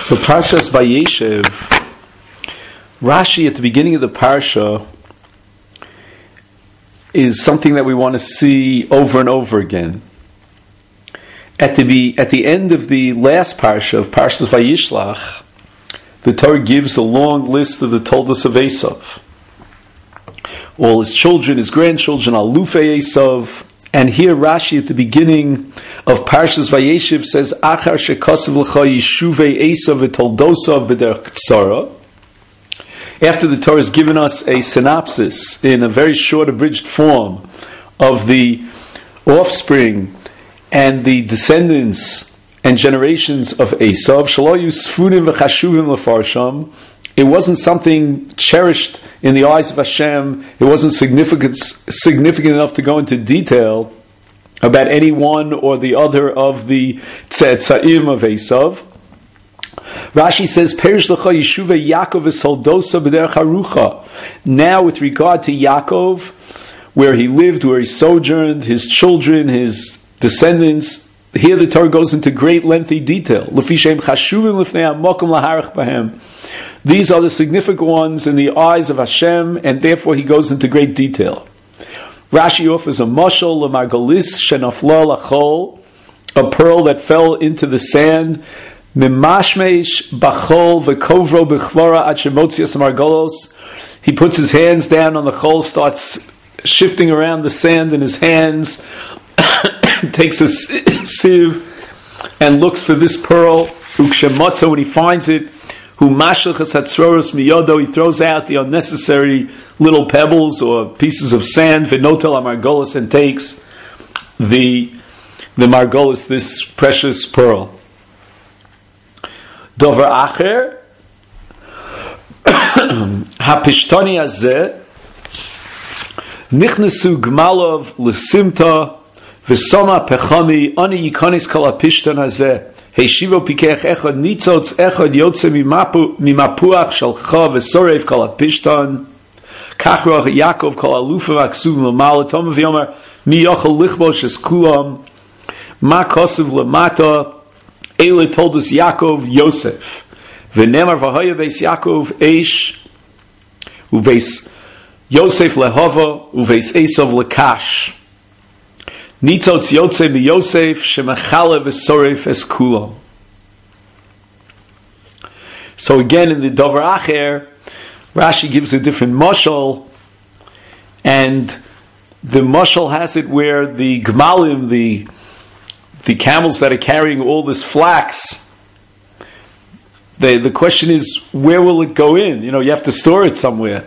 For Parshas Vayeshev, Rashi at the beginning of the Parsha is something that we want to see over and over again. At the end of the last Parsha of Parshas Vayishlach, the Torah gives a long list of the Toldos of Esav. All his children, his grandchildren, Alufei Esav. And here Rashi at the beginning of Parshas Vayeshev says, Achar shekosav l'cha yishuvei Esav v'toldosav b'derech ktsara. After the Torah has given us a synopsis in a very short abridged form of the offspring and the descendants and generations of Esav, shelo yu sfunim v'chashuvim lefarsham. It wasn't something cherished in the eyes of Hashem. It wasn't significant enough to go into detail about any one or the other of the tzetzaim of Esav. Rashi says, Perish l'cha yeshuvei Yaakov v'soldosa b'derech harucha. Now with regard to Yaakov, where he lived, where he sojourned, his children, his descendants, here the Torah goes into great lengthy detail. L'fi she'em chashuvim l'fnei hamokum laharach b'hem. These are the significant ones in the eyes of Hashem, and therefore he goes into great detail. Rashi offers a mashal, l'margalis shenafla lachol, a pearl that fell into the sand, mimashmesh bachol v'kovro b'chvara ad shemotzias margalos. He puts his hands down on the chol, starts shifting around the sand in his hands, takes a sieve, and looks for this pearl. Ukshemotza, when he finds it, he throws out the unnecessary little pebbles or pieces of sand, v'notel margolis, and takes the margolis, this precious pearl. Dover acher, hapishtani hazeh, nichnesu gmalov l'simta, v'soma pechami, ani yikonis kol hapishtan hazeh. Heishivo pikech echad nitzotz echad yotze mimapuach shalcha v'sorev kol hapishtan kachroch Yaakov kol alufa v'aksum l'mal tom v'yomer mi yochel lichbosh es kulam ma kosev l'mata ele toldus Yaakov Yosef v'nemar v'haya veis Yaakov eish uveis Yosef lehova uveis Esav lekash Nitzotz Yotze mi Yosef shemachale v'soref es kulam. So again in the Dover Acher, Rashi gives a different mashal, and the mashal has it where the gmalim, the camels that are carrying all this flax, the question is, where will it go in? You have to store it somewhere.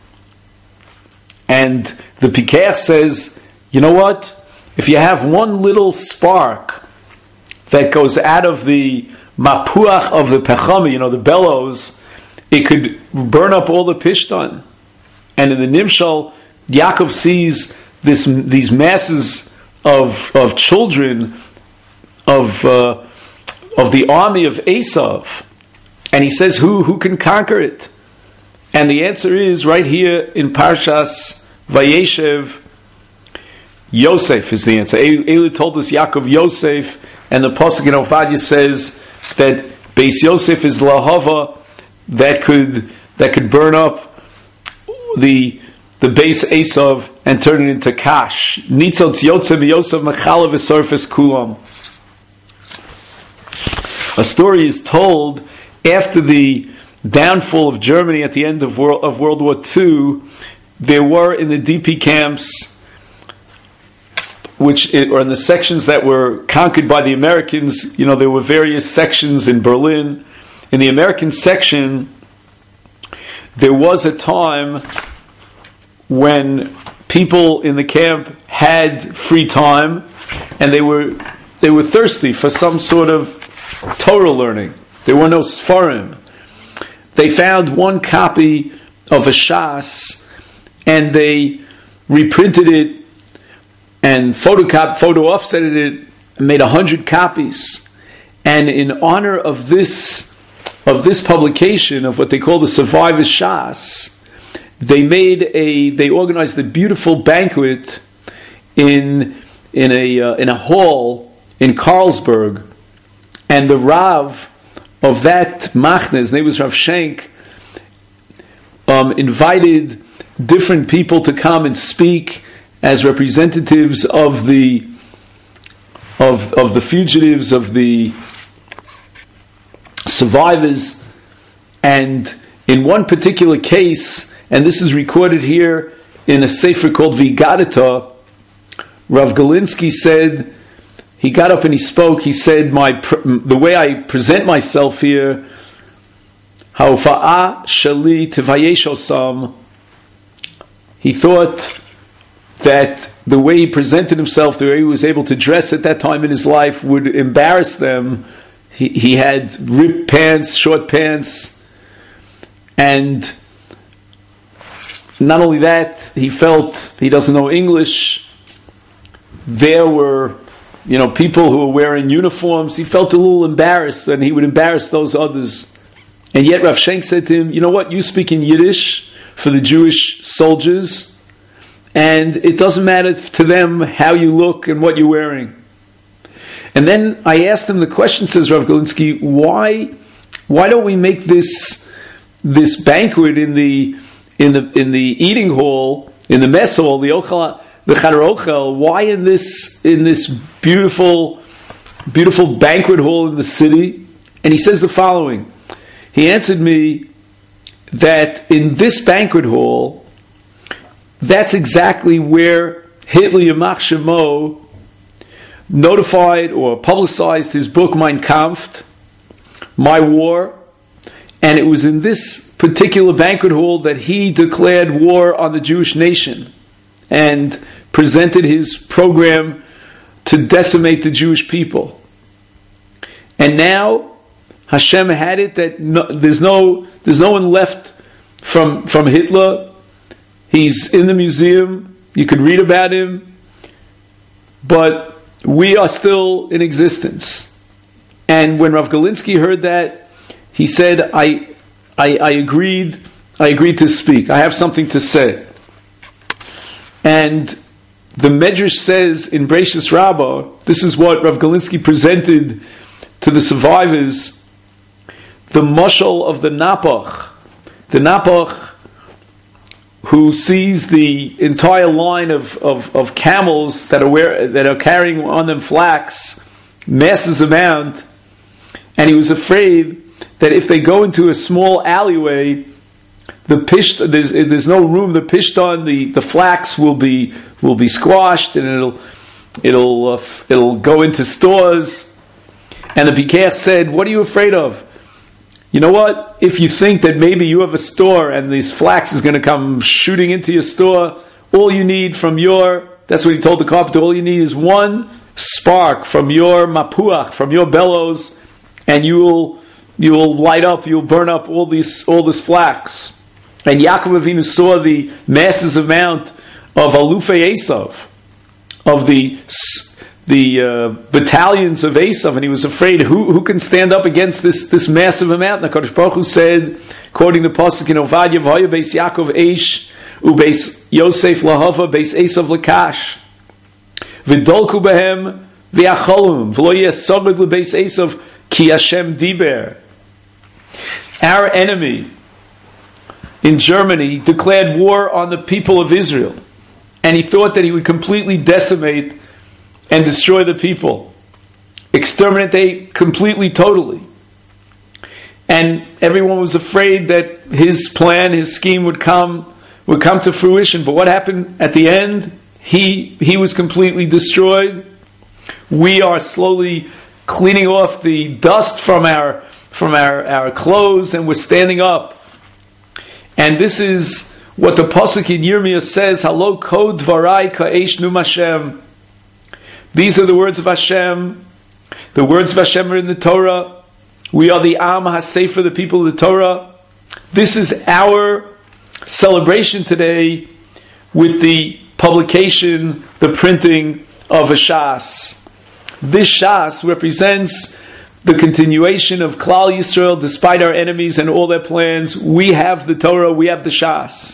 And the Pikech says, you know what? If you have one little spark that goes out of the mapuach of the pechami, the bellows, it could burn up all the pishtan. And in the Nimshal, Yaakov sees these masses of children of the army of Esav, and he says, who can conquer it? And the answer is right here in Parshas Vayeshev. Yosef is the answer. Eli told us Yaakov Yosef, and the pasuk in Ovadia says that Beis Yosef is lahava that could burn up the Beis Esav and turn it into kash. Nitzotz Yotze Yosef Mechalav v'Sorfes Kulam. A story is told after the downfall of Germany at the end of World War II. There were in the DP camps, or in the sections that were conquered by the Americans, there were various sections in Berlin. In the American section, there was a time when people in the camp had free time, and they were thirsty for some sort of Torah learning. There were no Sfarim. They found one copy of a Shas, and they reprinted it and photo offsetted it, and made 100 copies. And in honor of this publication of what they call the Survivors Shas, they organized a beautiful banquet in a hall in Carlsberg, and the Rav that machne, his name was Rav Schenk, invited different people to come and speak as representatives of the fugitives, of the survivors. And in one particular case, and this is recorded here in a sefer called Vigadata, Rav Galinsky said, he got up and he spoke, he said, the way I present myself here, Ha'ofa'a shali tevayesh osam, he thought that the way he presented himself, the way he was able to dress at that time in his life would embarrass them. He had ripped pants, short pants, and not only that, he felt he doesn't know English. There were, people who were wearing uniforms. He felt a little embarrassed, and he would embarrass those others. And yet Rav Schenk said to him, you know what, you speak in Yiddish for the Jewish soldiers, and it doesn't matter to them how you look and what you're wearing. And then I asked him the question, says Rav Galinsky, why don't we make this banquet in the eating hall, in the mess hall, the Chadar Ochel, why in this beautiful banquet hall in the city? And he says the following. He answered me that in this banquet hall, that's exactly where Hitler Yamach Shemo notified or publicized his book Mein Kampf, My War, and it was in this particular banquet hall that he declared war on the Jewish nation and presented his program to decimate the Jewish people. And now Hashem had it that there's no one left from Hitler. He's in the museum. You could read about him, but we are still in existence. And when Rav Galinsky heard that, he said, I agreed to speak. I have something to say. And the Medrash says in Breishis Rabbah, this is what Rav Galinsky presented to the survivors, the mashal of the Napach who sees the entire line of camels that are carrying on them flax, masses amount, and he was afraid that if they go into a small alleyway, there's no room. The pishton, the flax will be squashed, and it'll go into stores. And the Bikech said, "What are you afraid of? You know what? If you think that maybe you have a store and this flax is going to come shooting into your store, all you need that's what he told the carpenter, all you need is one spark from your mapuach, from your bellows, and you will light up, you'll burn up all this flax." And Yaakov Avinu saw the massive amount of Alufei Esav, of the battalions of Esav, and he was afraid who can stand up against this massive amount. And HaKadosh Baruch Hu said, quoting the pasuk in Ovadia, "V'haya beis Yaakov eish ubeis Yosef lahava beis Esav lakash v'dolku behem v'acholum v'lo yesoged lebeis Esav ki Hashem diber." Our enemy in Germany declared war on the people of Israel, and he thought that he would completely decimate and destroy the people, exterminate completely, totally. And everyone was afraid that his plan, his scheme would come to fruition. But what happened at the end? He was completely destroyed. We are slowly cleaning off the dust from our clothes, and we're standing up. And this is what the pasuk in Yirmiyah says, "Halo kod dvarai ka'esh num Hashem." These are the words of Hashem. The words of Hashem are in the Torah. We are the Am HaSefer, the people of the Torah. This is our celebration today with the publication, the printing of a Shas. This Shas represents the continuation of Klal Yisrael despite our enemies and all their plans. We have the Torah, we have the Shas.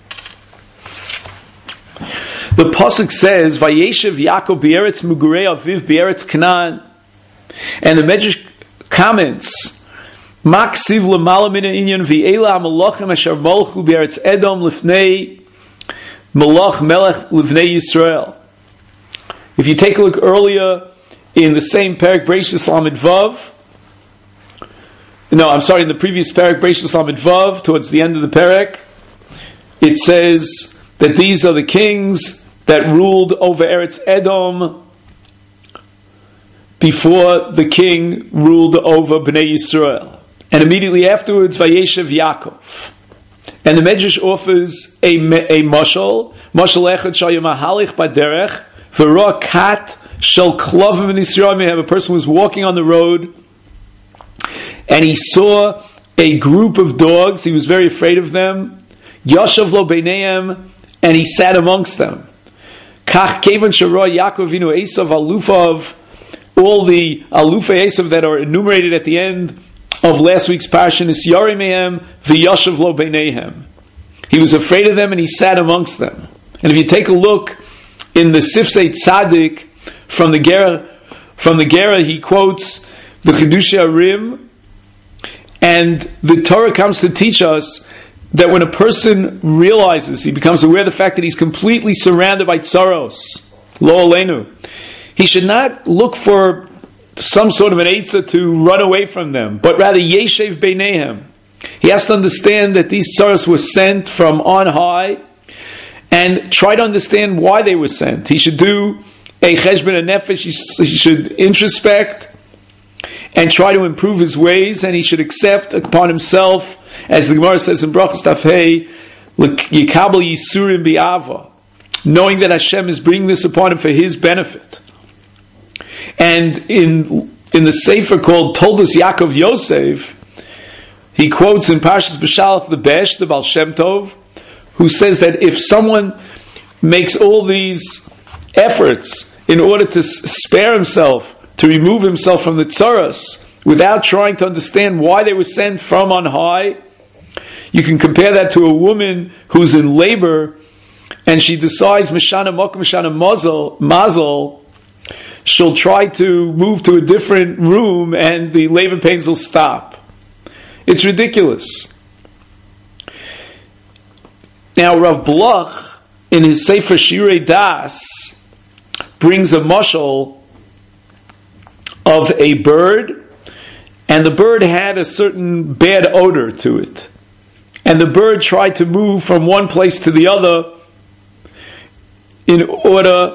The pasuk says, "Vayeshev Yaakov Be'eretz Mugurei Aviv Be'eretz Canaan," and the Medrash comments Maksiv l'mala min ha'inyan v'ela ha'malachim asher molchu b'eretz Edom lifnei malach melech lifnei Yisrael. If you take a look earlier in the same Perek Bereishis Lamed Vav, in the previous Perek Bereishis Lamed Vav, towards the end of the Perek, it says that these are the kings that ruled over Eretz Edom before the king ruled over Bnei Yisrael. And immediately afterwards, Vayeshev Yaakov. And the Medrash offers a mashal echad shal yamahalich baderech v'ra kat shel klovim in Yisrael. We have a person who was walking on the road and he saw a group of dogs. He was very afraid of them. Yashav lo beineim, and he sat amongst them. Kach kevan shara Yaakov vinu Esav alufav. All the alufei Esav that are enumerated at the end of last week's parsha, Nisyari mehem v'yashav lo beinehem. He was afraid of them and he sat amongst them. And if you take a look in the Sifsei Tzadik from the Gera, he quotes the Chidushei Arim, and the Torah comes to teach us that when a person realizes, he becomes aware of the fact that he's completely surrounded by tzaros, lo aleinu, he should not look for some sort of an eitzah to run away from them, but rather yeshev beinehem. He has to understand that these tzaros were sent from on high, and try to understand why they were sent. He should do a cheshbon nefesh. He should introspect and try to improve his ways, and he should accept upon himself, as the Gemara says in Brachos Daf Hey, yikabel yisurim bi'ava, knowing that Hashem is bringing this upon him for his benefit. And in the sefer called Toldos Yaakov Yosef, he quotes in Parshas B'Shalach the Besh, the Baal Shem Tov, who says that if someone makes all these efforts in order to spare himself, to remove himself from the tzaras, without trying to understand why they were sent from on high, you can compare that to a woman who's in labor and she decides Mishana Mokum Mishana Mazel, she'll try to move to a different room and the labor pains will stop. It's ridiculous. Now Rav Bloch, in his Sefer Shirei Das, brings a mashal of a bird, and the bird had a certain bad odor to it. And the bird tried to move from one place to the other in order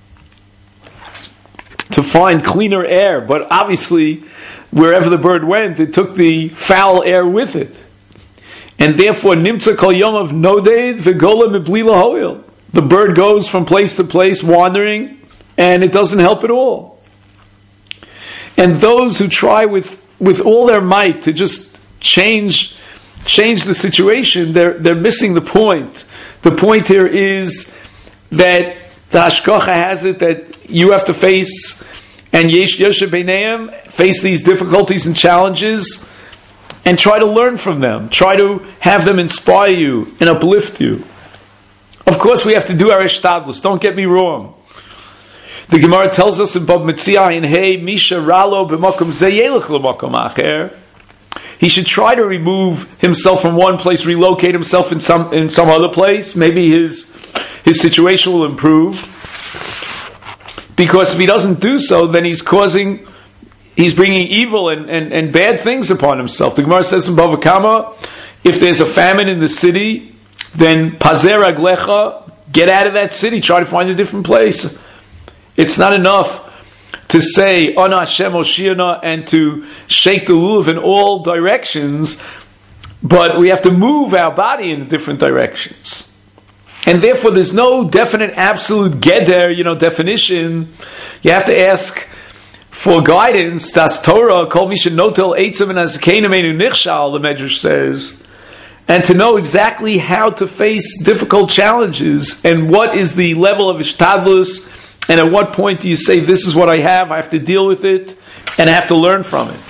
to find cleaner air, but obviously wherever the bird went, it took the foul air with it. And therefore, nimtza kol yom of noded v'gola mibli lahoil. The bird goes from place to place wandering, and it doesn't help at all. And those who try with all their might to just change the situation, they're missing the point. The point here is that the Hashgacha has it that you have to face, and Yesh Yoshev Beineim, face these difficulties and challenges, and try to learn from them. Try to have them inspire you and uplift you. Of course, we have to do our ishtadlus. Don't get me wrong. The Gemara tells us in Bab Metzia in Hey Misha Ralo b'Makom Zeyelech l'Makom Acher. He should try to remove himself from one place, relocate himself in some other place. Maybe his situation will improve. Because if he doesn't do so, then he's bringing evil and bad things upon himself. The Gemara says in Bava Kama, if there's a famine in the city, then pazer aglecha, get out of that city, try to find a different place. It's not enough to say Ana Hashem Oshiana and to shake the lulav in all directions, but we have to move our body in different directions. And therefore there's no definite absolute geder, definition. You have to ask for guidance. Das Torah, kol mi shenotel eitzim and azkein amenu nichshal, the Medrash says, and to know exactly how to face difficult challenges and what is the level of ishtadlus, and at what point do you say, this is what I have to deal with it, and I have to learn from it.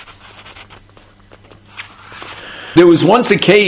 There was once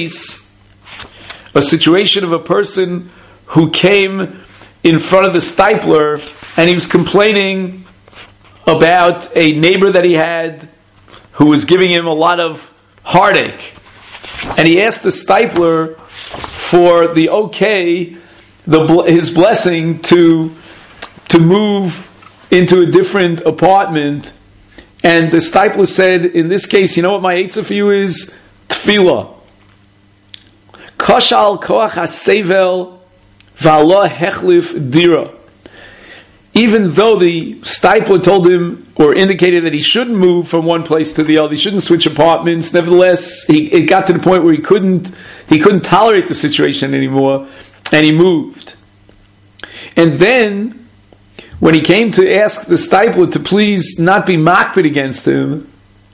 a situation of a person who came in front of the stipler, and he was complaining about a neighbor that he had who was giving him a lot of heartache. And he asked the stipler for the okay, his blessing to move into a different apartment. And the stipler said, in this case, you know what my eitzah for you is? Tefillah. Kashal koach hasevel v'alo hechlif dira. Even though the stipler told him or indicated that he shouldn't move from one place to the other, he shouldn't switch apartments, nevertheless, it got to the point where he couldn't tolerate the situation anymore, and he moved. And then, when he came to ask the stipler to please not be makpid against him,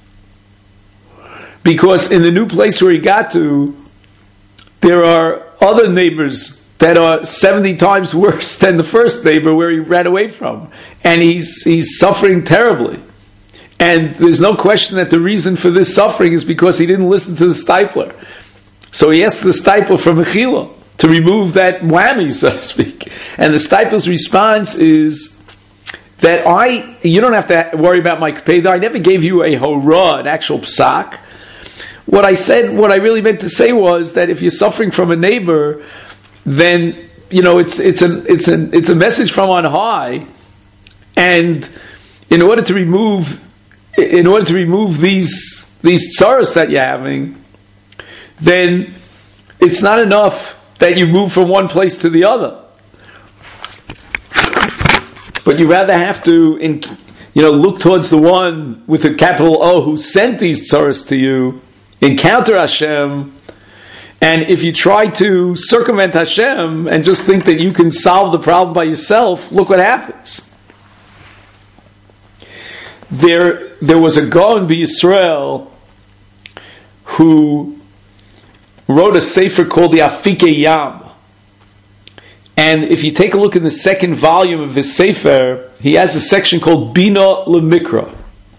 because in the new place where he got to, there are other neighbors that are 70 times worse than the first neighbor where he ran away from. And he's suffering terribly. And there's no question that the reason for this suffering is because he didn't listen to the stipler. So he asked the stipler for mechila, to remove that whammy, so to speak. And the stipler's response is that you don't have to worry about my kpeda. I never gave you a hora, an actual psak. What I really meant to say was that if you're suffering from a neighbor, then it's a message from on high, and in order to remove these tsaros that you're having, then it's not enough that you move from one place to the other, but you rather have to look towards the one with a capital O who sent these tsaros to you, encounter Hashem. And if you try to circumvent Hashem and just think that you can solve the problem by yourself, look what happens. There was a Gaon b'Yisrael who wrote a sefer called the Afikei Yam. And if you take a look in the second volume of his sefer, he has a section called Bina L'Mikra.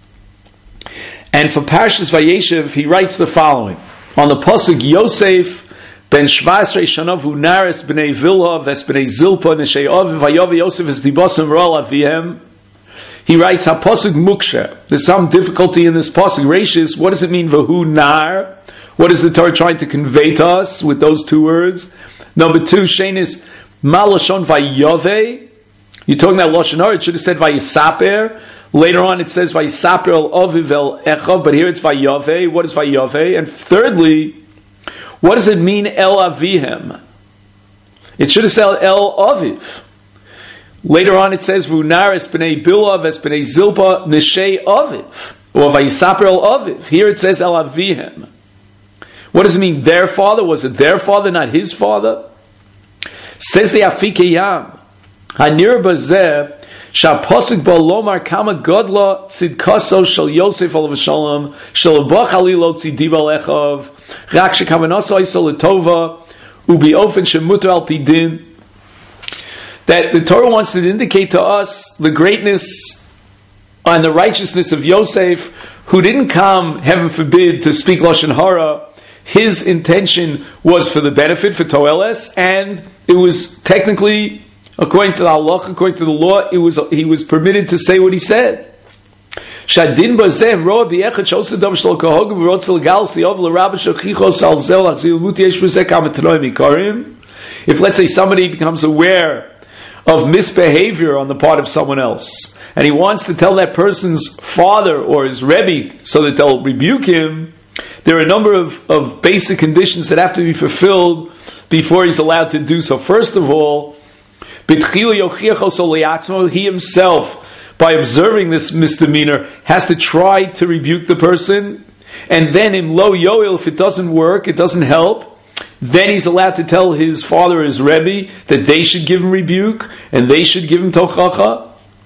And for Parshas Vayeshev, he writes the following. On the pasuk Yosef ben Shvasrei Shanav Unaris b'nei Vilha ves b'nei Zilpa neshei Aviv Vayovi Yosef es dibasam rol avihem. He writes HaPasuk Muksha. There's some difficulty in this pasuk. Rashis, what does it mean Vahu Nar? What is the Torah trying to convey to us with those two words? Number two, Shenis Malashon Vayove. You're talking about Lashon Hara. It should have said Vayisaper. Later on it says Vayisaper el Aviv el Echav, but here it's Vayove. What is Vayove? And thirdly, what does it mean El Avihem? It should have said El Aviv. Later on it says Vunaris b'nei Bilha ves b'nei Zilpa neshei Aviv, or Vayisaper el Aviv. Here it says El Avihem. What does it mean their father? Was it their father, not his father? Says the Afikei Yam, Hanir Bazeh Shapasuk bo lomar kama godla tzidkaso shel Yosef alav shalom shel bach alilo tzidiva lechav rak shekavanaso isol letova ubi ofen shemuter al pidin. That the Torah wants to indicate to us the greatness and the righteousness of Yosef, who didn't come, heaven forbid, to speak Lashon Hara. His intention was for the benefit, for Toeles, and it was technically, according to the halach, according to the law, he was permitted to say what he said. Shadin bazeh roa bi'echad shosadav shlo kahog v'rotzel gal siov l'rabba shechichos al zel achzil muti yesh v'zeh kamatanoy mikarim. If, let's say, somebody becomes aware of misbehavior on the part of someone else, and he wants to tell that person's father or his rebbe so that they'll rebuke him, there are a number of basic conditions that have to be fulfilled before he's allowed to do so. First of all, he himself, by observing this misdemeanor, has to try to rebuke the person, and then in lo yoel, if it doesn't work, it doesn't help, then he's allowed to tell his father or his rebbe that they should give him rebuke, and they should give him tochacha.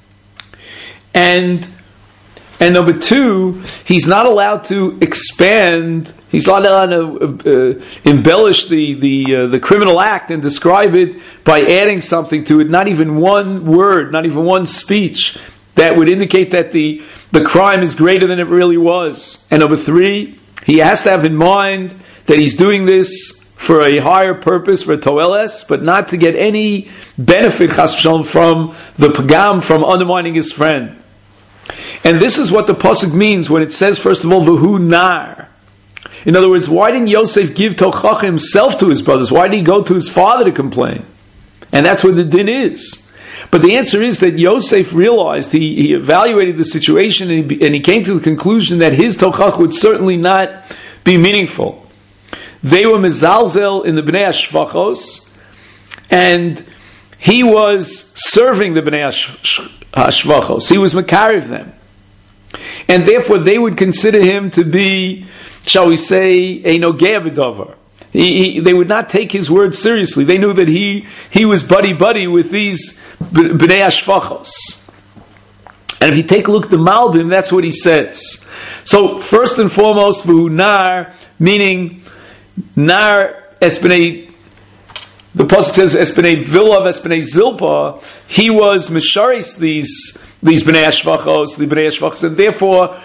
And number two, he's not allowed to expand. He's not allowed to embellish the criminal act and describe it by adding something to it. Not even one word, not even one speech that would indicate that the crime is greater than it really was. And number three, he has to have in mind that he's doing this for a higher purpose, for a toeles, but not to get any benefit, chas v'shalom, from the pagam, from undermining his friend. And this is what the pasuk means when it says, first of all, v'hu nar. In other words, why didn't Yosef give tochacha himself to his brothers? Why did he go to his father to complain? And that's what the din is. But the answer is that Yosef realized, he evaluated the situation, and he came to the conclusion that his tochacha would certainly not be meaningful. They were mezalzel in the Bnei HaShvachos, and he was serving the Bnei HaShvachos. He was makarev them. And therefore they would consider him to be, shall we say, a nogea b'davar. They would not take his word seriously. They knew that he was buddy-buddy with these Bnei HaShvachos. And if you take a look at the Malbim, that's what he says. So, first and foremost, v'hu nar, meaning nar esbnei, the pasuk says esbnei vilav, esbnei zilpa, he was misharis these Bnei HaShvachos, the Bnei HaShvachos, and therefore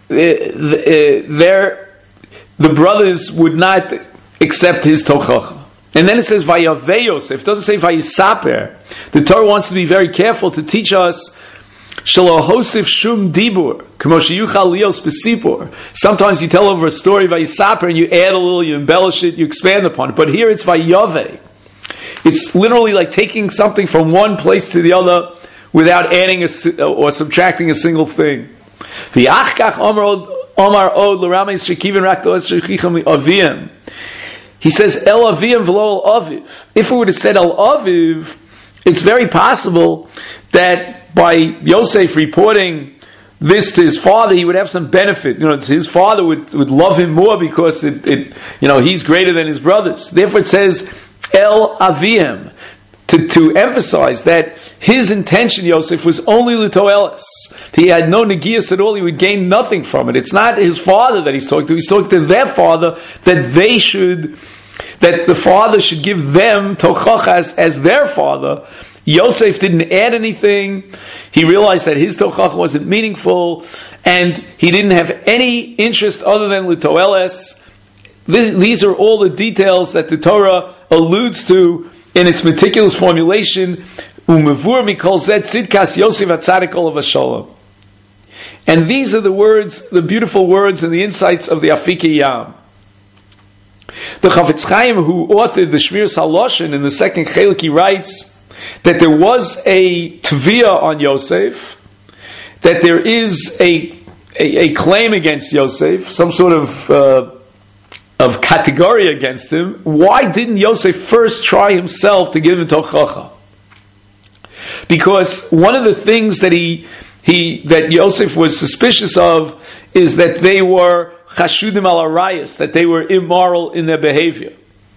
the brothers would not accept his tochacha. And then it says vayavei Yosef. It doesn't say vayisaper. The Torah wants to be very careful to teach us shelo hosif shum dibur k'mo sheyuchal lios besipur. Sometimes you tell over a story vayisaper and you add a little, you embellish it, you expand upon it. But here it's vayavei. It's literally like taking something from one place to the other without adding or subtracting a single thing. V'achkach omar od l'rameis shekivin rak do'ez shechicham aviyim. He says, El Avim v'lo El Aviv. If we would have said El Aviv, it's very possible that by Yosef reporting this to his father, he would have some benefit. His father would love him more because he's greater than his brothers. Therefore it says El Avim, to emphasize that his intention, Yosef, was only l'toelis. He had no negias at all. He would gain nothing from it. It's not his father that he's talking to. He's talking to their father that the father should give them tochacha as their father. Yosef didn't add anything. He realized that his tochacha wasn't meaningful, and he didn't have any interest other than l'toelis. These are all the details that the Torah alludes to in its meticulous formulation. Umevur mikol zet tzidkas Yosef atzadik olav hashalom. And these are the words, the beautiful words and the insights of the Afikei Yam. The Chafetz Chaim, who authored the Shmiras HaLoshen in the second chelik, he writes that there was a tviyah on Yosef, that there is a claim against Yosef, some sort of category against him. Why didn't Yosef first try himself to give him tochacha? Because one of the things that that Yosef was suspicious of is that they were chashudim al arayos, that they were immoral in their behavior.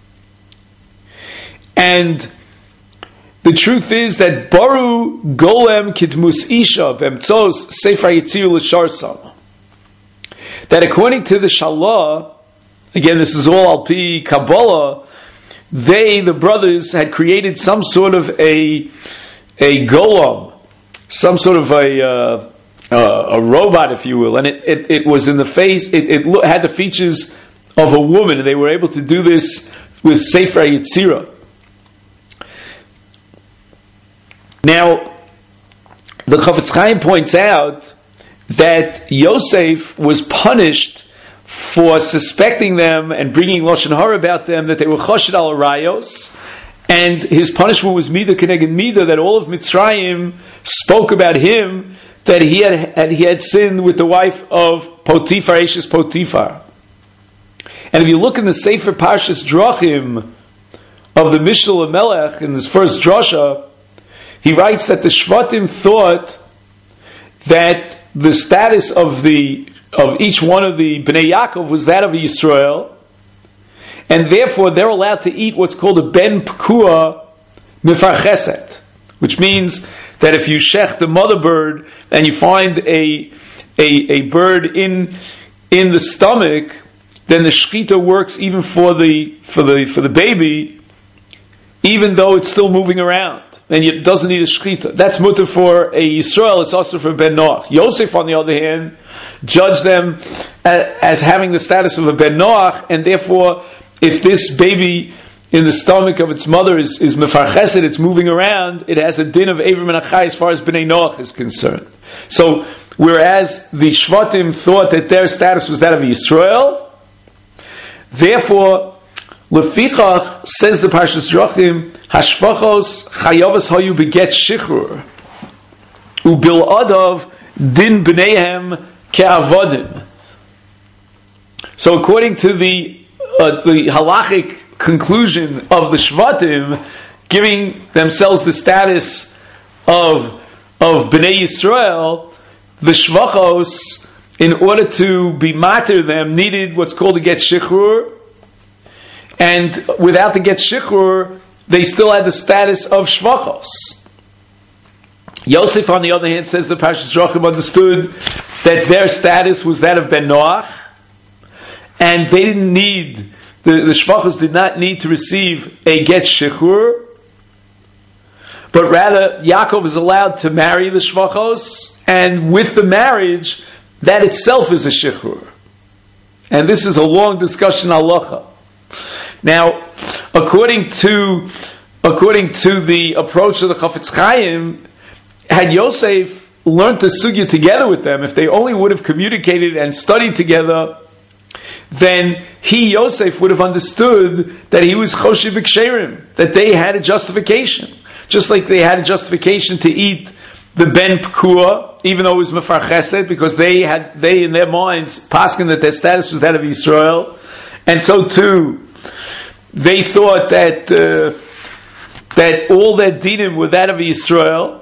And the truth is that baru golem kitmus isha b'emtzos sefer yitzir l'sharsam, that according to the Shalah, again this is all al pi Kabbalah, the brothers had created some sort of a golem, some sort of a robot, if you will, and it was in the face. It had the features of a woman, and they were able to do this with Sefer Yetzirah. Now, the Chafetz Chaim points out that Yosef was punished for suspecting them and bringing lashon hara about them, that they were choshed al arayos. And his punishment was Midah Keneged Midah, that all of Mitzrayim spoke about him, that he had sinned with the wife of Potiphar, Eshes Potiphar. And if you look in the Sefer Parshas Drachim of the Mishnah Melech, in this first drasha, he writes that the Shvatim thought that the status of each one of the Bnei Yaakov was that of Yisrael, and therefore they're allowed to eat what's called a ben pekua mifarcheset, which means that if you shech the mother bird and you find a bird in the stomach, then the shechita works even for the baby, even though it's still moving around and it doesn't need a shechita. That's mutter for a Yisrael. It's also for ben Noach. Yosef, on the other hand, judged them as having the status of a ben Noach, and therefore, if this baby in the stomach of its mother is mefarcheset, it's moving around, it has a din of Eiver and Achai as far as Bnei Noach is concerned. So, whereas the Shvatim thought that their status was that of Yisrael, Therefore, Lefichach, says the Parshas Drachim, Hashvachos chayavas hayu beget shichrur, ubil adav din bneihem ke'avodim. So according to the halachic conclusion of the Shvatim, giving themselves the status of Bnei Yisrael, the Shvachos, in order to be mater them, needed what's called a get shichrur, and without the get shichrur, they still had the status of Shvachos. Yosef, on the other hand, says the Parshas Drachim understood that their status was that of Ben Noach, and they didn't need, the Shvachos did not need to receive a get shichrur, but rather Yaakov is allowed to marry the Shvachos, and with the marriage, that itself is a shichrur. And this is a long discussion halacha. Now, according to the approach of the Chafetz Chaim, had Yosef learned the sugya together with them, if they only would have communicated and studied together, then Yosef, would have understood that he was Choshev B'Ksherim, that they had a justification. Just like they had a justification to eat the Ben Pekua, even though it was Mefar Chesed, because they in their minds paskin that their status was that of Yisrael, and so too they thought that all their dinim were that of Yisrael.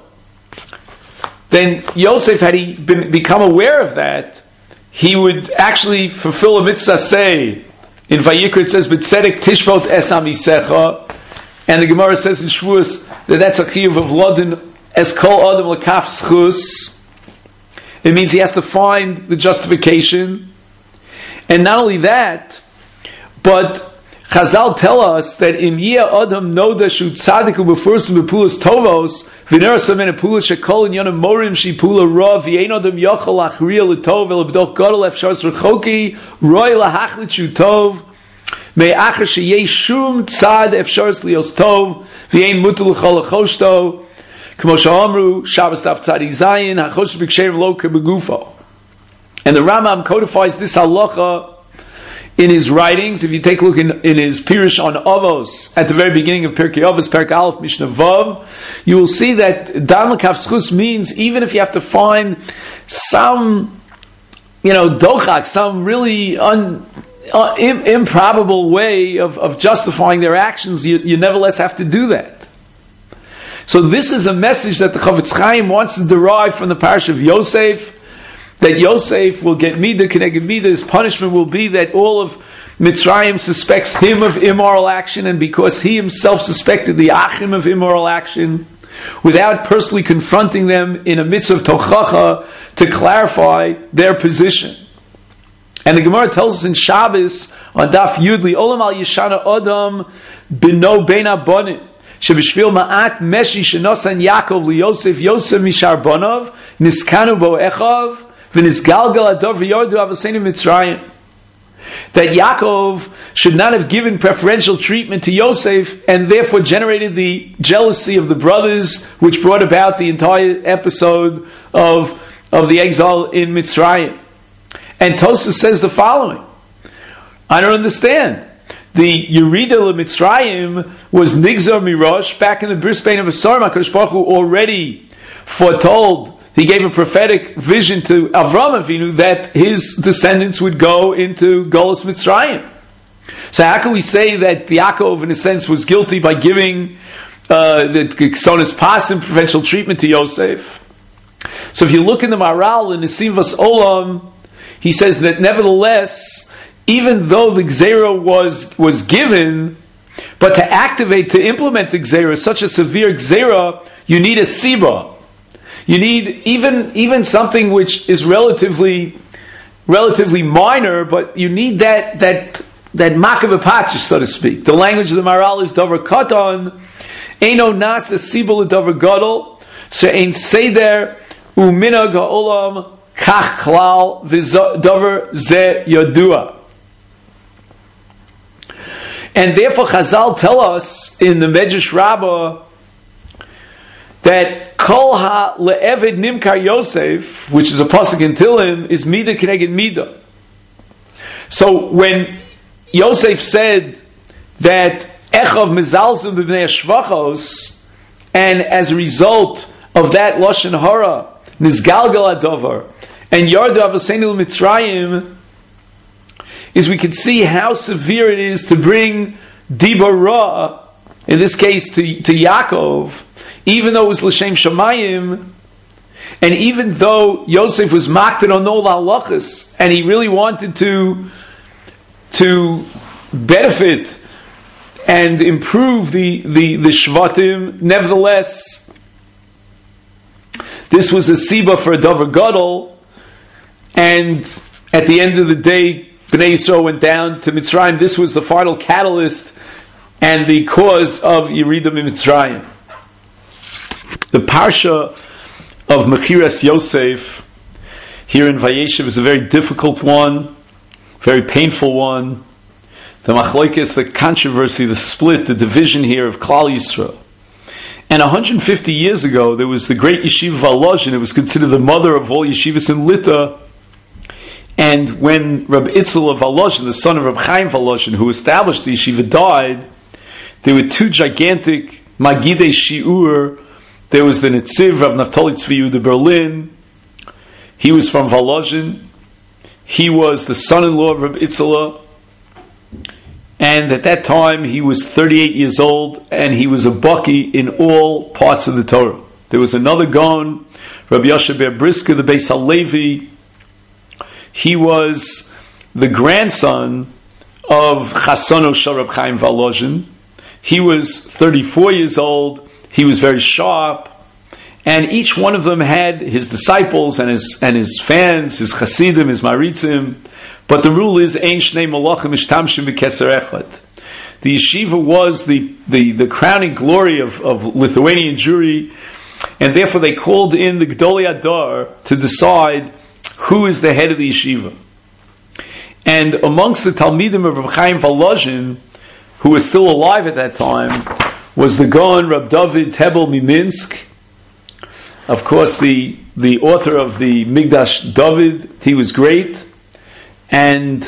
Then Yosef, had he become aware of that, he would actually fulfill a mitzvah. Say in Vayikra it says, "B'tzedek tishvot es amisecha," and the Gemara says in Shavuos that that's a chiyuv of lodin as kol adam lekaf schus. It means he has to find the justification, and not only that, but Chazal tell us that im yeh adam noda shu tzadiku b'fursim b'pulas tovos v'ner samen pulas shekol in yonam morim shi pula ra v'yein adam yochel achriya l'tov v'l'bdoch gadol efshars rechoki roi lahachlit shu tov me'achar sheyeh shum tzad efshars lios tov v'yein mutul l'chol l'choshto k'mo sha'amru Shabbos daf tzadi zayin hachosh b'kshev lo k'begufo. And the Rambam codifies this halacha in his writings. If you take a look in his Pirush on Avos, at the very beginning of Pirkei Avos, Perek Aleph, Mishnah Vav, you will see that Dan L'Kaf Schus means even if you have to find some, dochak, some really improbable way of justifying their actions, you nevertheless have to do that. So this is a message that the Chafetz Chaim wants to derive from the parish of Yosef, that Yosef will get Midah Keneged Midah. His punishment will be that all of Mitzrayim suspects him of immoral action, and because he himself suspected the Achim of immoral action, without personally confronting them in a mitzvah of tochacha to clarify their position. And the Gemara tells us in Shabbos on Daf Yudli, Olam al Yishana Adam bino bein abonim shebishvil ma'at meshi shenosan Yaakov liyosef Yosef mishar bonav niskanu bo echav that Yaakov should not have given preferential treatment to Yosef, and therefore generated the jealousy of the brothers, which brought about the entire episode of the exile in Mitzrayim. And Tosafos says the following: I don't understand. The Yerida Mitzrayim was Nigzar Mirosh back in the Brisbane of Asarim. HaKadosh Baruch Hu already foretold. He gave a prophetic vision to Avram Avinu that his descendants would go into Golus Mitzrayim. So how can we say that Yaakov, in a sense, was guilty by giving the Ksonis Pasim preferential treatment to Yosef? So if you look in the Maral in the Sivas Olam, he says that nevertheless, even though the Gzeira was given, but to activate, to implement the Gzeira, such a severe Gzeira, you need a Siba. You need even something which is relatively minor, but you need that makav apachish, so to speak. The language of the Maral is davar katan, eino nas esibul davar gadol, she'ein seder uminag ha'olam kach klal v'davar ze yadua. And therefore Chazal tell us in the Medrash Rabbah that Kol ha le'eved nimkar Yosef, which is a pasuk in Tehillim, is midah keneged midah. So when Yosef said that Echav mezalzim b'bnei shvachos, and as a result of that lashon hara, nizgalgal adovar, and yarda avaseinu Mitzrayim, is we can see how severe it is to bring dibur ra, in this case to Yaakov, even though it was l'shem shamayim, and even though Yosef was makted on all halachas, and he really wanted to benefit and improve the shvatim, nevertheless, this was a siba for a davar gadol, and at the end of the day, Bnei Yisrael went down to Mitzrayim. This was the final catalyst and the cause of Yeridim in Mitzrayim. The parsha of Mechiras Yosef here in Vayeshev is a very difficult one, very painful one. The machlokes, the controversy, the split, the division here of Klal Yisrael. And 150 years ago, there was the great yeshiva Volozhin. It was considered the mother of all yeshivas in Lita. And when Reb Itzel of Volozhin, the son of Reb Chaim Volozhin, who established the yeshiva, died, there were two gigantic Magidei Shiur. There was the Netziv, Rav Naftali Tzvi Yehuda Berlin. He was from Volozhin. He was the son-in-law of Reb Itzela. And at that time, he was 38 years old, and he was a baki in all parts of the Torah. There was another Gaon, Rabbi Yoshe Ber Briska, the Beis HaLevi. He was the grandson of Chasano Shel Reb Chaim Volozhin. He was 34 years old. He was very sharp, and each one of them had his disciples and his fans, his Hasidim, his Maritzim. But the rule is Ein Shnei Malachim Mishtamshim B'Keser Echad. The yeshiva was the crowning glory of Lithuanian Jewry, and therefore they called in the Gdolei Adar to decide who is the head of the yeshiva. And amongst the Talmidim of Reb Chaim Volozhin, who was still alive at that time, was the Gaon Rab David Tebel Miminsk. Of course, the author of the Migdash David. He was great. And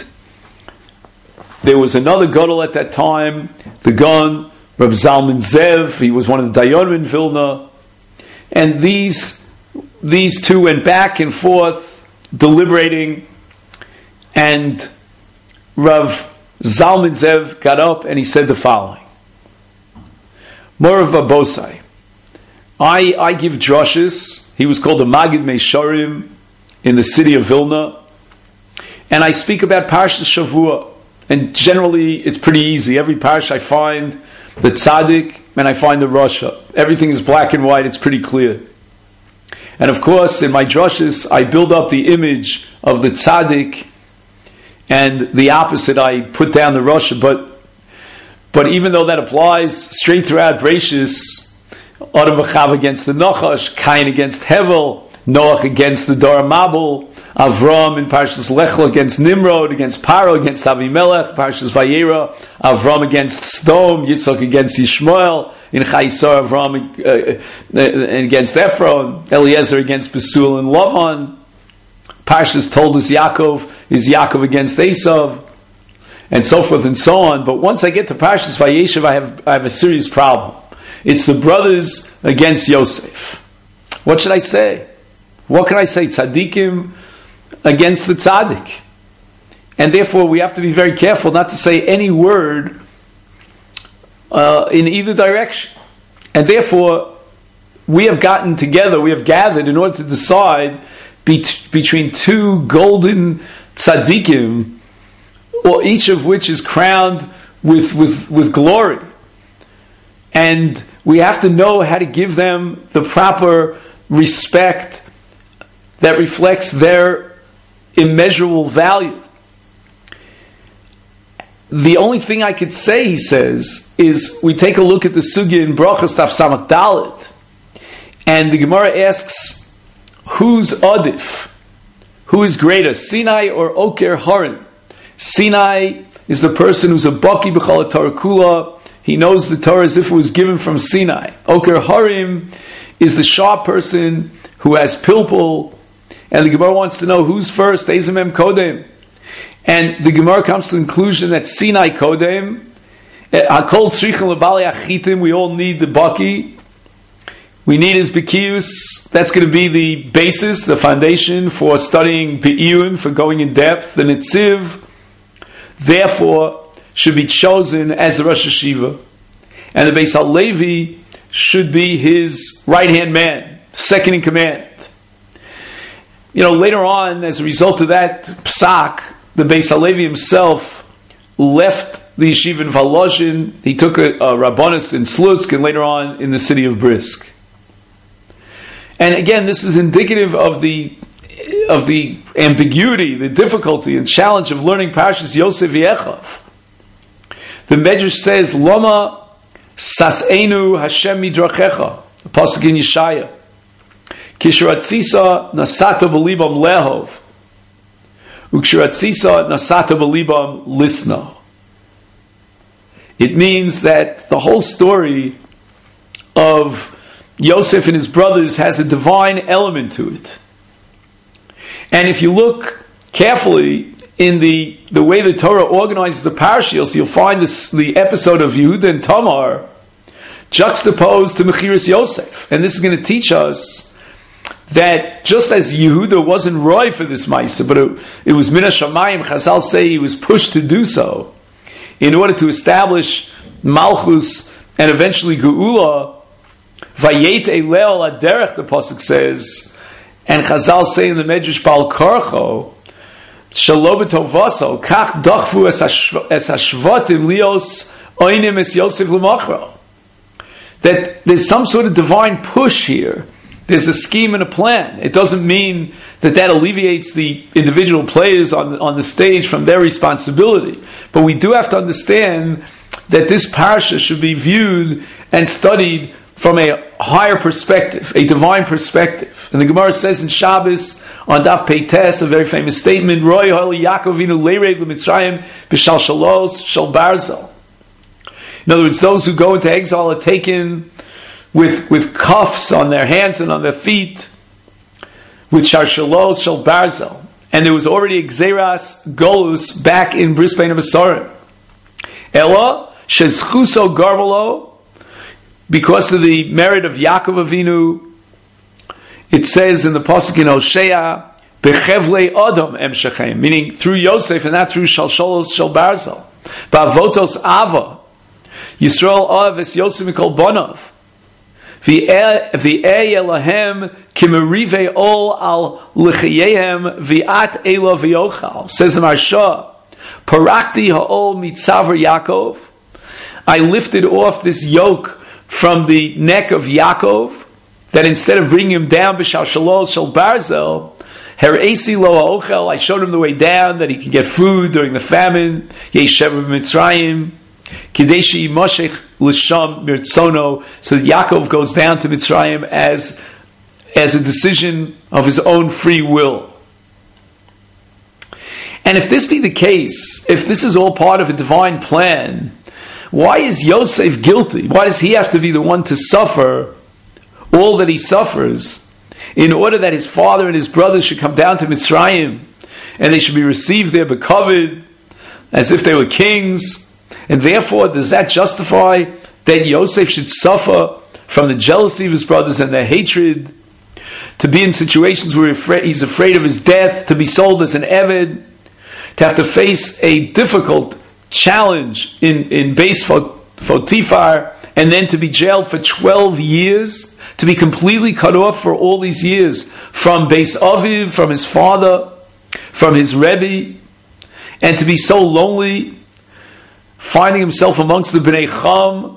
there was another Gadol at that time, the Gaon Rab Zalman Zev. He was one of the Dayanim in Vilna. And these two went back and forth, deliberating, and Rav Zalman Zev got up and he said the following: Morav Babosai, I give drushes. He was called the Magid Meisharim in the city of Vilna, and I speak about Parshas Shavua. And generally, it's pretty easy. Every parsha I find the tzaddik and I find the rasha. Everything is black and white. It's pretty clear. And of course, in my drushes, I build up the image of the tzaddik, and the opposite, I put down the rasha. But even though that applies straight throughout Bereishis, Adam v'Chav against the Nachash, Cain against Hevel, Noach against the Dor Mabul, Avram in Parshas Lechel against Nimrod, against Paro, against Avimelech, Parshas Vayera, Avram against Sdom, Yitzchak against Yishmael, in Chaisar, Avram against Ephron, Eliezer against Besul and Lavan. Parshas told us Yaakov is Yaakov against Esav, and so forth and so on. But once I get to Parshas Vayeshev, I have a serious problem. It's the brothers against Yosef. What should I say? What can I say? Tzaddikim against the tzaddik. And therefore we have to be very careful not to say any word in either direction. And therefore we have gotten together, we have gathered in order to decide between two golden tzaddikim, or each of which is crowned with glory. And we have to know how to give them the proper respect that reflects their immeasurable value. The only thing I could say, he says, is we take a look at the sugya in Brachos Taf Samach Dalet, and the Gemara asks, who's Adif? Who is greater, Sinai or Oker Haran? Sinai is the person who's a Baki B'chal Torah Kula. He knows the Torah as if it was given from Sinai. Oker Harim is the sharp person who has pilpul. And the Gemara wants to know who's first, Ezemem Kodem. And the Gemara comes to the conclusion that Sinai Kodem, Hakol Tzrichen Lebali Achitim, we all need the Baki. We need his Bekius. That's going to be the basis, the foundation for studying Be'iyun, for going in depth. The Netziv, therefore, should be chosen as the Rosh Hashiva. And the Beis HaLevi should be his right-hand man, second in command. Later on, as a result of that psak, the Beis HaLevi himself left the yeshiva in Volozhin. He took a Rabbanus in Slutsk, and later on in the city of Brisk. And again, this is indicative of the ambiguity, the difficulty and challenge of learning Parshas Yosef Yechav. The Medrash says, Lama sas'enu Hashem midrachecha, the pasuk in Yeshaya. Kishratzisa nasata b'libam lehov, ukshratzisa nasata b'libam lisna. It means that the whole story of Yosef and his brothers has a divine element to it. And if you look carefully in the way the Torah organizes the parashiyos, you'll find the episode of Yehuda and Tamar juxtaposed to Mechiras Yosef. And this is going to teach us that just as Yehuda wasn't roy for this Maisa, but it was Min HaShamayim, Chazal say he was pushed to do so in order to establish Malchus and eventually Geula. Vayet Elel Aderech, the pasuk says, and Chazal say in the Medrash Bal Korcho, Shalo b'tovaso, kach dachvu es hashvatim lios oinim es Yosef l'machra. That there's some sort of divine push here. There's a scheme and a plan. It doesn't mean that alleviates the individual players on the stage from their responsibility. But we do have to understand that this parsha should be viewed and studied from a higher perspective, a divine perspective. And the Gemara says in Shabbos on Daf Peites, a very famous statement, Roy Holi Yaakov Avinu Leirev L'Mitzrayim B'Shal Shalos Shal Barzel. In other words, those who go into exile are taken with cuffs on their hands and on their feet, with Shal Shalos Shal Barzel. And there was already a Gzeras Golus back in Bris Bein HaBesarim. Ella Shezchuso Garvalo, because of the merit of Yaakov Avinu, it says in the pasuk in Hosea, "Bechevlei Adam em shechem," meaning through Yosef and not through Shalsholos Shal Barzel. Ba'avotos Ava, Yisrael Av es Yosef mikol bonav. V'ei Elahem kimerive ol al lichayehem v'at ela v'yochal. Says the Marsha, Parakti ha'ol mitzaver Yaakov. I lifted off this yoke from the neck of Yaakov, that instead of bringing him down b'shal shalos shal barzel, heresi lo ha'ochel, I showed him the way down that he can get food during the famine. Yeshev b'Mitzrayim, kideshi moshech l'sham mirtzono, so that Yaakov goes down to Mitzrayim as a decision of his own free will. And if this be the case, if this is all part of a divine plan, why is Yosef guilty? Why does he have to be the one to suffer all that he suffers in order that his father and his brothers should come down to Mitzrayim and they should be received there becovered as if they were kings? And therefore, does that justify that Yosef should suffer from the jealousy of his brothers and their hatred, to be in situations where he's afraid of his death, to be sold as an Eved, to have to face a difficult challenge in Beis Potifar, and then to be jailed for 12 years, to be completely cut off for all these years from Beis Aviv, from his father, from his Rebbe, and to be so lonely, finding himself amongst the Bnei Cham.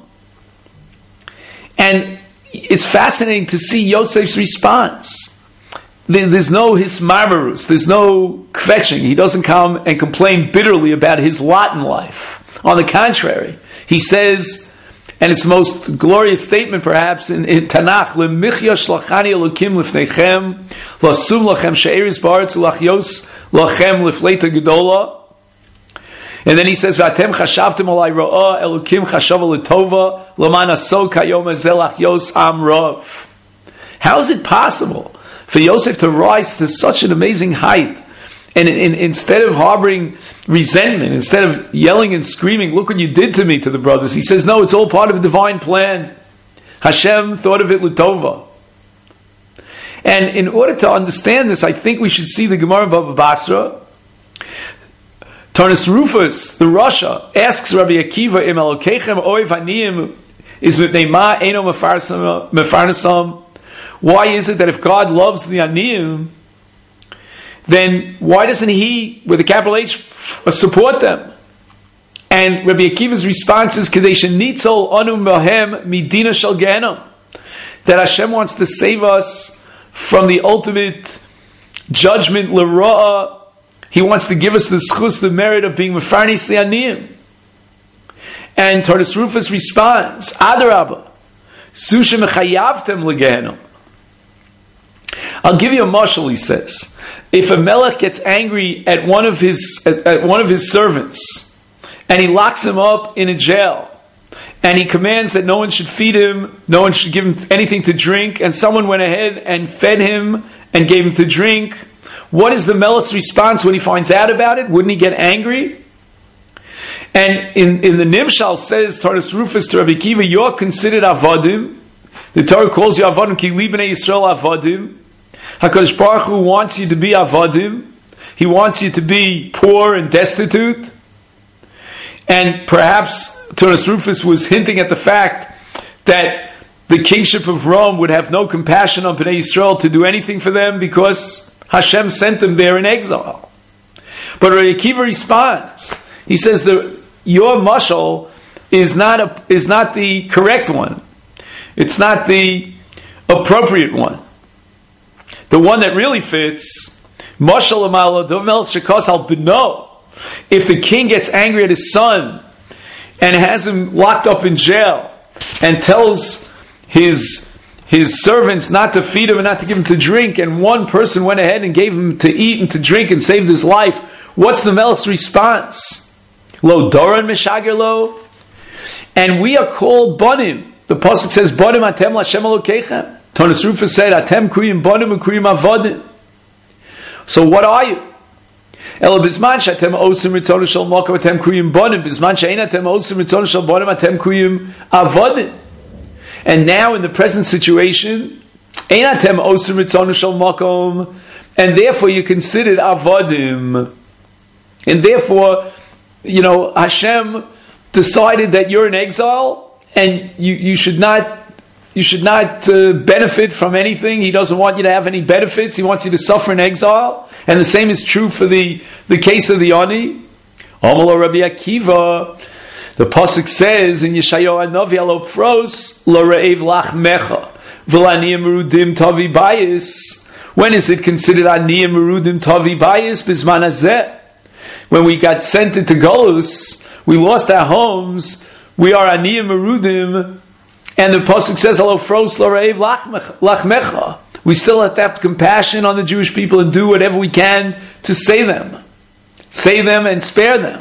And it's fascinating to see Yosef's response. There's no hismarmarus, there's no kvetching. He doesn't come and complain bitterly about his lot in life. On the contrary, he says, and it's the most glorious statement perhaps in Tanakh, L'michya shlachani elokim lifnechem, l'asum lachem she'eris ba'aretz l'achyos lachem lifleita gedola. And then he says, "V'atem chashavtem alai ra'ah, elokim chashava l'tova, l'man aso kayom ezel achyos am rav." How is it possible for Yosef to rise to such an amazing height And instead of harboring resentment, instead of yelling and screaming, look what you did to me, to the brothers, he says, no, it's all part of a divine plan. Hashem thought of it l'tova. And in order to understand this, I think we should see the Gemara in Bava Basra. Tarnas Rufus, the Rasha, asks Rabbi Akiva, Im Elokeichem oiv aniyim is mipnei ma eino mefarnasam. Why is it that if God loves the aniyim, then why doesn't He, with a capital H, support them? And Rabbi Akiva's response is, Kadesh nitzol anu mahem midina shel gehenom, that Hashem wants to save us from the ultimate judgment, l'ra'ah. He wants to give us the schus, the merit of being mefarnis li'aniyim. And Tarnas Rufus responds, Adarabah, zusha mechayavtem legehenom. I'll give you a mashal, he says. If a melech gets angry at one of his servants, and he locks him up in a jail, and he commands that no one should feed him, no one should give him anything to drink, and someone went ahead and fed him and gave him to drink, what is the melech's response when he finds out about it? Wouldn't he get angry? And in the Nimshal says, Tarnas Rufus to Rabbi Akiva, you're considered avadim. The Torah calls you avadim, ki li b'nei Yisrael avadim. HaKadosh Baruch Hu wants you to be avadim. He wants you to be poor and destitute. And perhaps Tarnas Rufus was hinting at the fact that the kingship of Rome would have no compassion on Bnei Yisrael to do anything for them because Hashem sent them there in exile. But Rabbi Akiva responds. He says your mashal is not the correct one. It's not the appropriate one. The one that really fits, mashal amaladav melech shekas al b'no. If the king gets angry at his son and has him locked up in jail and tells his servants not to feed him and not to give him to drink, and one person went ahead and gave him to eat and to drink and saved his life, what's the melech's response? Lo doran mishager lo? And we are called banim. The pasuk says, banim atem l'Hashem Elokeichem. Tarnas Rufus said, atem kuyim banim and kuyim avodim. So what are you? Elo bizman she'atem osim ritzon shel makom atem kuyim banim. Bizman she'ein atem osim ritzon shel banim atem kuyim avodim. And now in the present situation, ein atem osim ritzon shel makom, and therefore you're considered avodim. And therefore, Hashem decided that you're in exile and you should not benefit from anything. He doesn't want you to have any benefits. He wants you to suffer in exile. And the same is true for the case of the Ani. Amalo Rabbi Akiva, the pasuk says in Yeshayahu Hanavi, Alo pros lo re'ev lachmecha v'laniyim merudim tavi bayis. When is it considered aniyim merudim tavi bayis? Bizman hazeh. When we got sent into Golus, we lost our homes. We are aniyim merudim. And the pasuk says, "Alo fros lo re'ev lachmecha." We still have to have compassion on the Jewish people and do whatever we can to save them and spare them.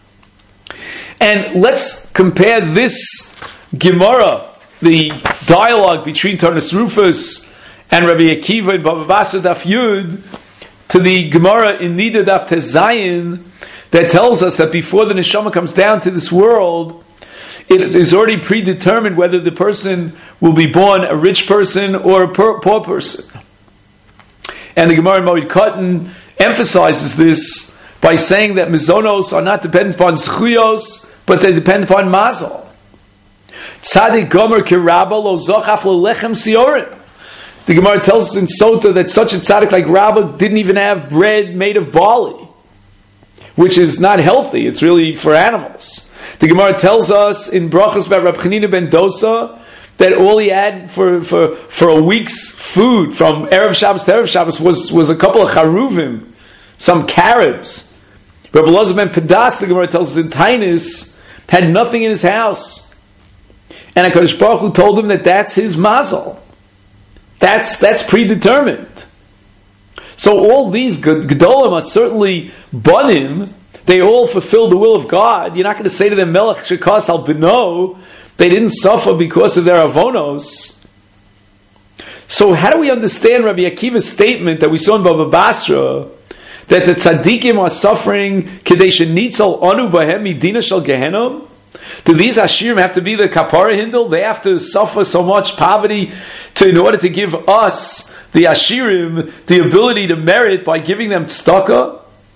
And let's compare this Gemara, the dialogue between Tarnas Rufus and Rabbi Akiva in Bava Basra Daf Yud, to the Gemara in Nida Daf Tezayin that tells us that before the neshama comes down to this world, it is already predetermined whether the person will be born a rich person or a poor person. And the Gemara in Moed Katan emphasizes this by saying that mizonos are not dependent upon zchuyos, but they depend upon mazel. Tzadik gomer kirabba lo zochaf lo lechem siorim. The Gemara tells us in Sota that such a tzaddik like Rabbah didn't even have bread made of barley, which is not healthy. It's really for animals. The Gemara tells us in Brachos about Rab Chanina ben Dosa that all he had for a week's food from Erev Shabbos to Erev Shabbos was a couple of charuvim, some carobs. Rabbi Elazar ben Pedas, the Gemara tells us in Tainis, had nothing in his house. And HaKadosh Baruch Hu told him that that's his mazel. That's predetermined. So all these Gedolim are certainly banim. They all fulfill the will of God. You're not going to say to them, Melech shekas al bino. They didn't suffer because of their avonos. So how do we understand Rabbi Akiva's statement that we saw in Bava Basra, that the tzaddikim are suffering Kedei Shenitzal Anu Bahem Midina Shel Gehenom? Do these Ashirim have to be the Kapara Hindel? They have to suffer so much poverty in order to give us, the Ashirim, the ability to merit by giving them tzedakah?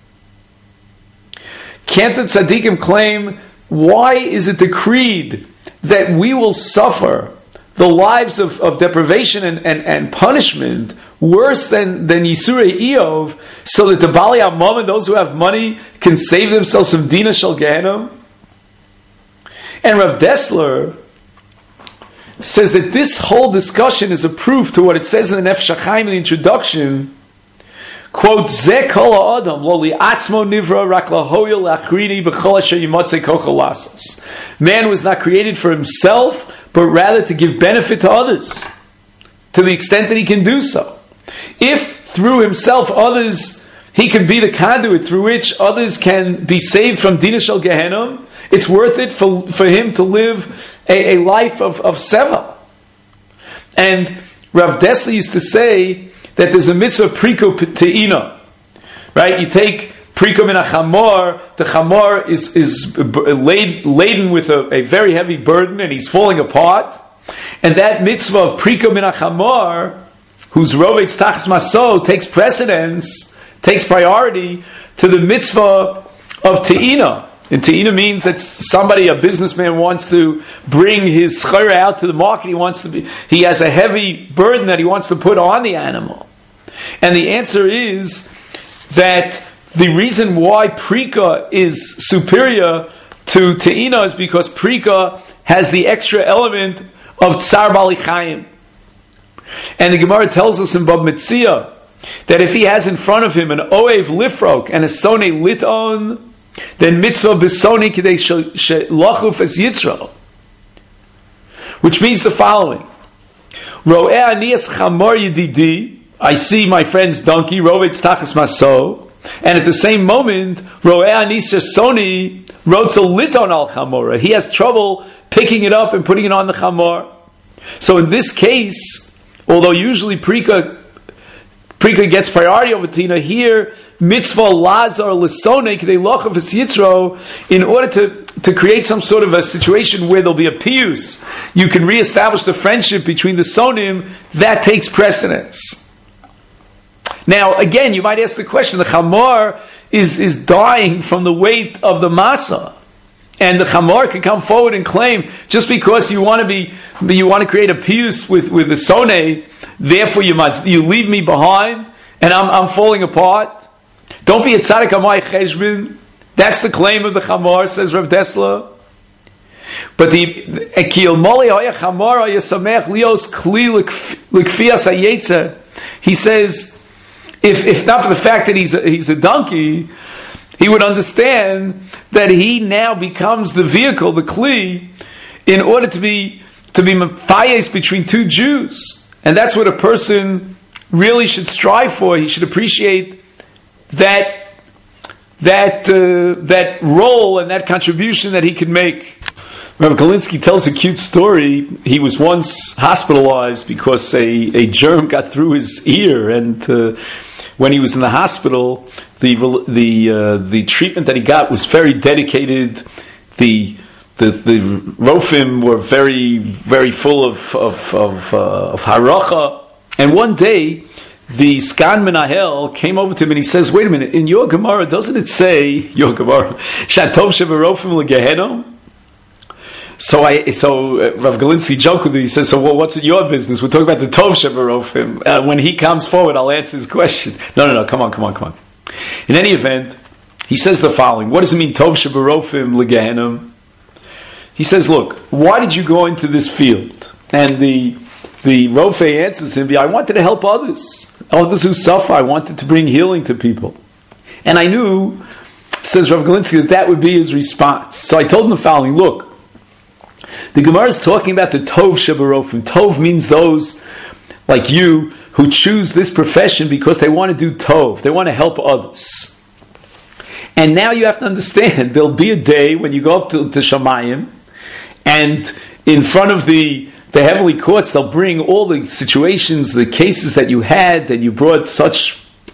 Can't the tzaddikim claim, why is it decreed that we will suffer the lives of deprivation and punishment worse than Yisurei Eov, so that the Bali Amam and those who have money can save themselves from Dina Shel Gehenom? And Rav Dessler says that this whole discussion is a proof to what it says in the Nefesh HaChaim in the introduction, quote, Ze kol ha'adam lo li'atzmo nivra rak lahoyel la'achrini b'chol asher yimotzei kocho lasos. Man was not created for himself, but rather to give benefit to others, to the extent that he can do so. If through himself others, he can be the conduit through which others can be saved from Dina Shel Gehenom, it's worth it for him to live a life of seva. And Rav Dessler used to say that there's a mitzvah priko te'ina. Right? You take priko min ha-chamor, the chamor is laden with a very heavy burden and he's falling apart. And that mitzvah of priko min ha-chamor, whose rovetz tachas maso takes precedence, takes priority to the mitzvah of te'ina. And te'ina means that somebody, a businessman, wants to bring his schayra out to the market. He has a heavy burden that he wants to put on the animal. And the answer is that the reason why prika is superior to te'ina is because prika has the extra element of tsar bali chayim. And the Gemara tells us in Bab Metzia that if he has in front of him an oev lifrok and a sonei liton, then mitzvah b'soni k'dei lachuf es yitzro, which means the following: Ro'eh anias chamor yedidi, I see my friend's donkey, rovetz tachas maso, and at the same moment, Ro'eh anis soni rotzel liton al chamora. He has trouble picking it up and putting it on the chamor. So in this case, although usually prika gets priority over tina, here mitzvah lazar l'sonei k'dei lochav es yitzro, in order to create some sort of a situation where there'll be a piyus, you can reestablish the friendship between the sonim, that takes precedence. Now again, you might ask the question, the chamor is dying from the weight of the masa, and the chamor can come forward and claim, just because you want to create a piyus with the sonei, therefore you leave me behind and I'm falling apart. Don't be a tzaddik amay cheshbin. That's the claim of the chamor, says Rav Dessler. But the ekil moli hoya chamor hoya samech lios kli l'kfias hayetzer. He says, if not for the fact that he's a donkey, he would understand that he now becomes the vehicle, the kli, in order to be mafayes between two Jews. And that's what a person really should strive for. He should appreciate that role and that contribution that he can make. Rabbi Kalinsky tells a cute story. He was once hospitalized because a germ got through his ear, and when he was in the hospital, the treatment that he got was very dedicated. The Rofim were very, very full of haracha. And one day, the Skan Menahel came over to him and he says, wait a minute, in your Gemara, doesn't it say, your Gemara, Shatov Shevarofim L'Gehenom? So Rav Galinsky joked with him, he says, so what's your business? We're talking about the Tov Shevarofim. When he comes forward, I'll answer his question. No, come on. In any event, he says the following: what does it mean, Tov Shevarofim L'Gehenom? He says, look, why did you go into this field? And the Rofe answers him, I wanted to help others who suffer. I wanted to bring healing to people. And I knew, says Rav Galinsky, that would be his response. So I told him the following: look, the Gemara is talking about the Tov Shebarofim. Tov means those like you who choose this profession because they want to do Tov. They want to help others. And now you have to understand, there'll be a day when you go up to Shamayim, and in front of the heavenly courts, they'll bring all the situations, the cases that you had, that you brought such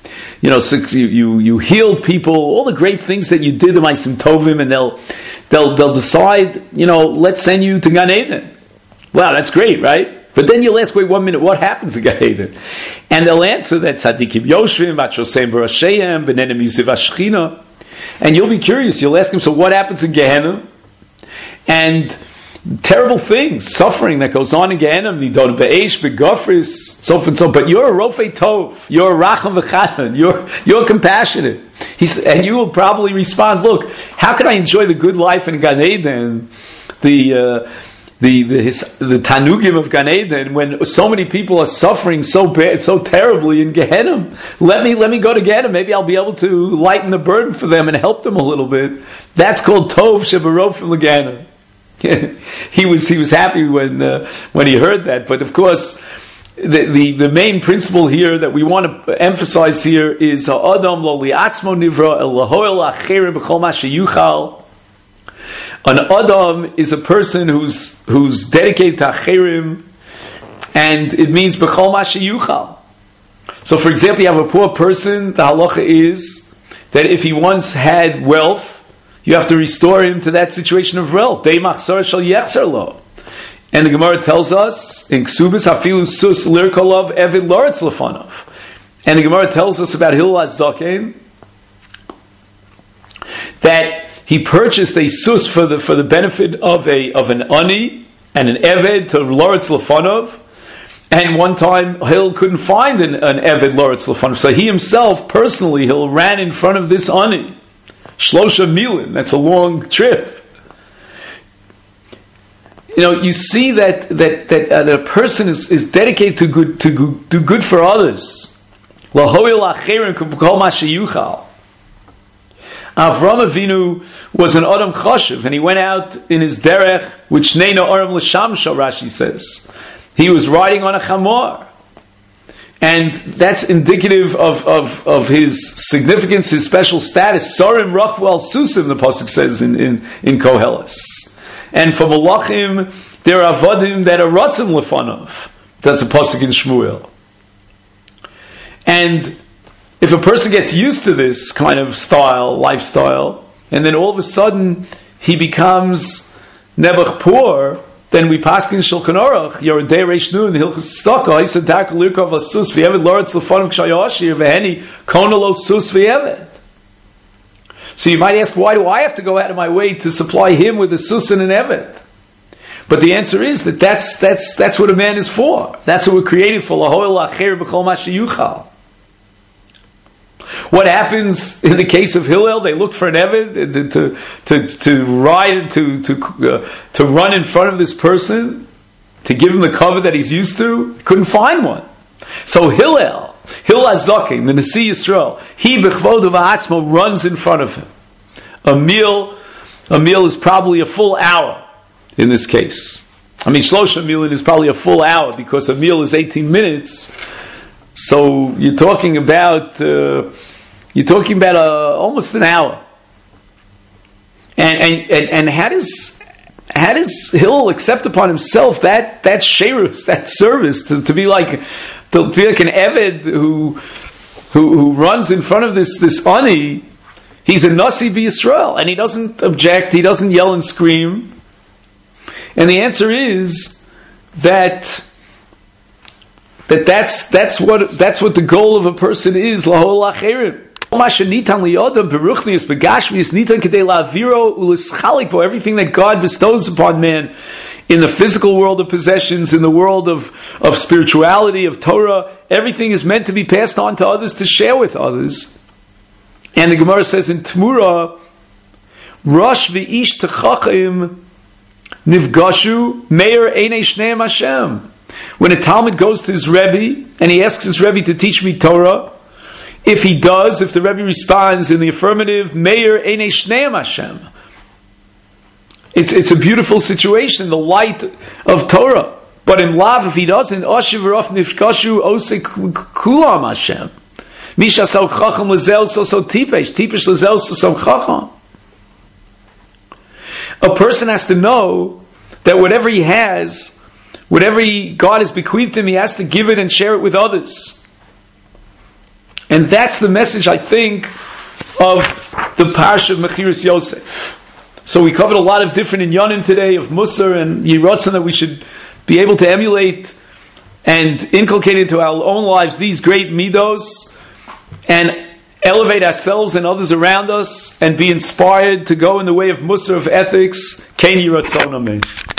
you healed people, all the great things that you did, the Ma'asim Tovim, and they'll decide, let's send you to Gan Eden. Wow, that's great, right? But then you'll ask, wait 1 minute, what happens in Gan Eden? And they'll answer that Tzadikim Yoshvim, V'Atshosem B'Rasheim, B'Nenem Yiziv Ashchina. And you'll be curious, you'll ask them, so what happens in Gehenna? And terrible things, suffering that goes on in Gehenna, Nidon Be'esh, Be'gofris, so forth and so on. But you're a Rofei Tov, you're a Racham V'Chanan, you're compassionate. And you will probably respond, look, how can I enjoy the good life in Gan Eden, the Tanugim of Gan Eden, when so many people are suffering so bad, so terribly in Gehenna? Let me go to Gehenna. Maybe I'll be able to lighten the burden for them and help them a little bit. That's called Tov Shebarov from Gehenna. He was happy when he heard that. But of course, the main principle here that we want to emphasize here is Adam lo li'atzmo nivra el lahoel acherim b'chol ma sheyuchal. An Adam is a person who's dedicated to acherim, and it means b'chol ma sheyuchal. So, for example, you have a poor person. The halacha is that if he once had wealth, you have to restore him to that situation of wealth. And the Gemara tells us in Ksubis Hafilu Sus Lirkolov Evid Loretz Lefanov. And the Gemara tells us about Hillel HaZaken that he purchased a sus for the benefit of an ani and an eved to Loretz Lefanov. And one time Hillel couldn't find an eved Loretz Lefanov, so he himself personally ran in front of this ani. Shlosha Milin, that's a long trip. You see that a person is dedicated to do good for others. Lahoil acherim k'b'kol ma sheyuchal. Avram Avinu was an Adam Choshev, and he went out in his derech, which Neina Oram L'Shamsha, Rashi says. He was riding on a chamor. And that's indicative of his significance, his special status. Sorim Rachval Susim, the pasuk says in Koheles. And for Malachim, there are avodim that are rotzim lefanov. That's a pasuk in Shmuel. And if a person gets used to this kind of lifestyle, and then all of a sudden he becomes nebuch poor, then we paskin Shulchan Aruch, Yerodei Reish Nun, Hilchos Tzedakah, he said, "Dak lirkov asus v'yeved loretz lefanov k'shayashir v'heni konalo sus v'yeved." So you might ask, why do I have to go out of my way to supply him with a sus and an eved? But the answer is that's what a man is for. That's what we're created for. Lahoil acher b'chol ma sheyuchal. What happens in the case of Hillel? They looked for an eved to ride to run in front of this person to give him the cover that he's used to. Couldn't find one. So Hillel HaZaken, the Nasi Yisrael, he b'chvod v'atzmo runs in front of him. A meal is probably a full hour in this case. Shlosha Milin is probably a full hour because a meal is 18 minutes. So you're talking about almost an hour. And how does Hillel accept upon himself that sherus, that service to be like an eved who runs in front of this ani? He's a nasi b'Yisrael, and he doesn't object, he doesn't yell and scream. And the answer is that's what the goal of a person is. Lahol acherim. Everything that God bestows upon man in the physical world of possessions, in the world of spirituality, of Torah, everything is meant to be passed on to others, to share with others. And the Gemara says in Tmura, Rosh v'ish techachim nivgashu meir einei shneim Hashem. When a Talmud goes to his Rebbe and he asks his Rebbe to teach me Torah, if the Rebbe responds in the affirmative, Meir Einei Shneim Hashem. It's a beautiful situation, the light of Torah. But in Lav, if he doesn't, Oshiv Rof Nifkashu Ose Kulam Hashem. Misha Sau Chacham Lezel So Tipesh Lezel So Chacham. A person has to know that whatever he has, God has bequeathed him, he has to give it and share it with others. And that's the message, I think, of the Parsha of Mechiras Yosef. So we covered a lot of different inyanim today of Musar and Yiratzon that we should be able to emulate and inculcate into our own lives these great midos and elevate ourselves and others around us and be inspired to go in the way of Musar, of ethics. Kein Yiratzon, amen.